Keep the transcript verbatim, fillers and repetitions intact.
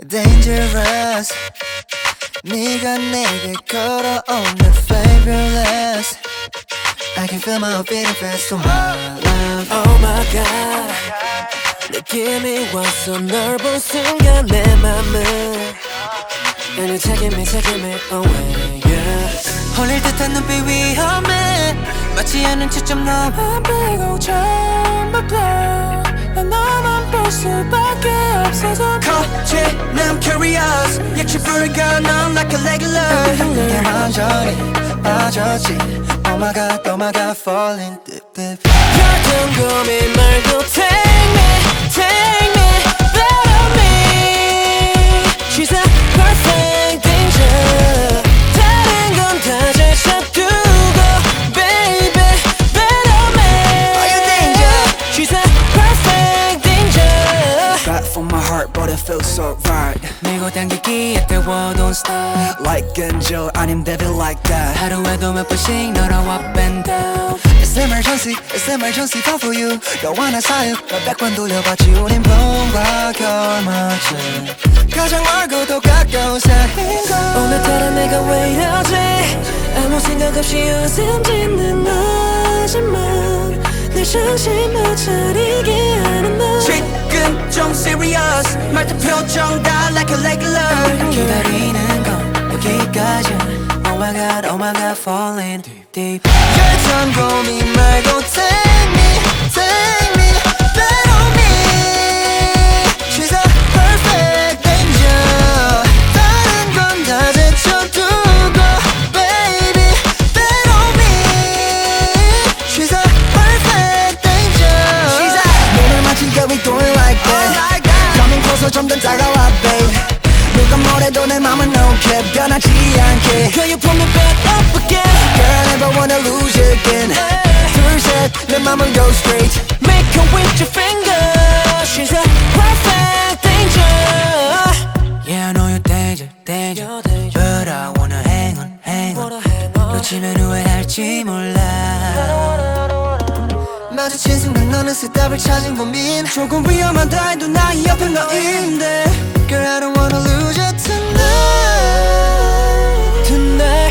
dangerous 네가 내게 걸어온 the fabulous I can feel my beating fast so my love Oh my god 느낌이 왔어 널 본 순간 내 맘은 And you're taking me taking me away yeah 홀릴 듯한 눈빛 위험해 맞지 않은 채점 너만 빼고 전부 blow 난 너만 볼 수밖에 없어서 거칠은 I'm curious 역시 불가 넌 like a regular 내게 완전히 빠졌지 Oh my god oh my god falling deep deep 별등 고민 말고 take me take me bet on me She's a perfect danger 다른 건 다 잘 삽두고 baby bet on me Are you danger? She's a perfect danger Bad for my heart but it feels so right 밀고 당기기에 때워 don't stop Like angel 아님 devil like that 하루에도 몇 번씩 너로 up and down It's emergency it's emergency fall for you 영원한 사유 몇백 번 돌려봐 지우린 봄과 겨울맞춤 가장 멀고도 가까운 사이인 걸 오늘따라 내가 왜 이러지 아무 생각 없이 웃음 짓는 너지만 내 정신 못 차리게 하는 너 지금 좀 serious 말투 표정 다 like a regular 기다리는 건 여기까지 Oh my god oh my god falling deep deep 결점 고민 말고 take me take me bet on me She's a perfect danger 다른 건 다 제쳐두고 baby bet on me She's a perfect danger She's a 너를 마치 we do it like that Coming closer 좀 더 다가와 babe 누가 뭐래도 내 맘은 no cap 변하지 않게 Girl you pull me back up again Girl I never wanna lose you again 둘셋 내 맘은 go straight Make her with your finger She's a perfect danger Yeah I know you're danger, danger But I wanna hang on, hang on 놓치면 후회할지 몰라 마주친 순간 너는 새 답을 찾은 고민 조금 위험하다 해도 나의 옆에 너인데 Girl I don't wanna lose you tonight Tonight